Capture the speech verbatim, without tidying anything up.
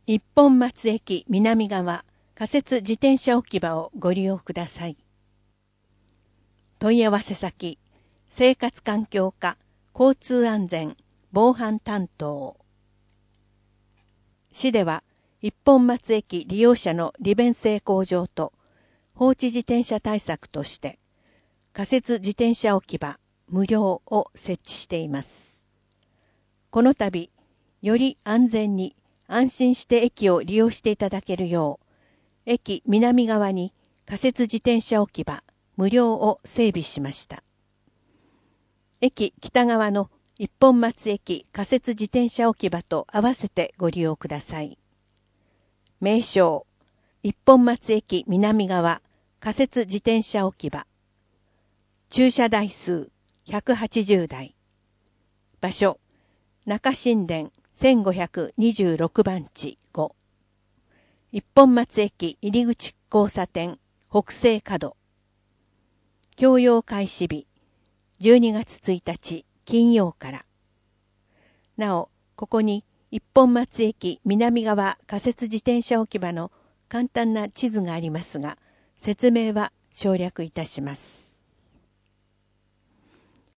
一本松駅南側仮設自転車置き場をご利用ください。問い合わせ先、生活環境課交通安全防犯担当。市では一本松駅利用者の利便性向上と放置自転車対策として仮設自転車置き場無料を設置しています。この度、より安全に安心して駅を利用していただけるよう、駅南側に仮設自転車置き場無料を整備しました。駅北側の一本松駅仮設自転車置き場と合わせてご利用ください。名称、一本松駅南側仮設自転車置き場。駐車台数ひゃくはちじゅうだい。場所、中新田せんごひゃくにじゅうろくばんちご。一本松駅入口交差点北西角。供用開始日、じゅうにがつついたち金曜から。なお、ここに一本松駅南側仮設自転車置き場の簡単な地図がありますが、説明は省略いたします。